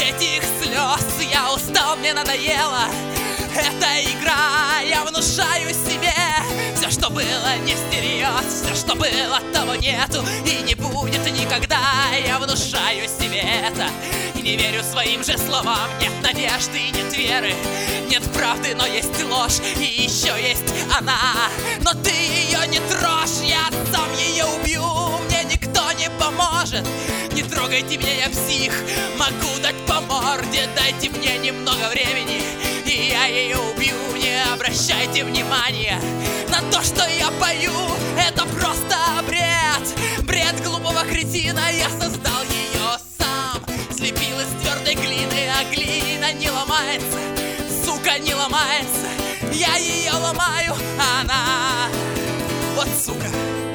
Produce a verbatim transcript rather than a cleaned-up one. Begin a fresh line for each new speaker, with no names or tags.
этих слез я устал, мне надоело. Это игра, я внушаю себе. Все, что было, не всерьез, все, что было, того нету и не будет никогда. Я внушаю себе это и не верю своим же словам. Нет надежды, нет веры, нет правды, но есть ложь, и еще есть она. Но ты ее не трожь, я сам ее убью, мне никто не поможет. Не трогайте меня, я псих, могу дать по морде. Дайте мне немного времени, и я ее убью. Не обращайте внимания на то, что я пою. Это просто бред, бред глупого кретина. Я создал ее сам, слепил из твердой глины, а глина не ломается, сука, не ломается. Я ее ломаю, а она вот сука.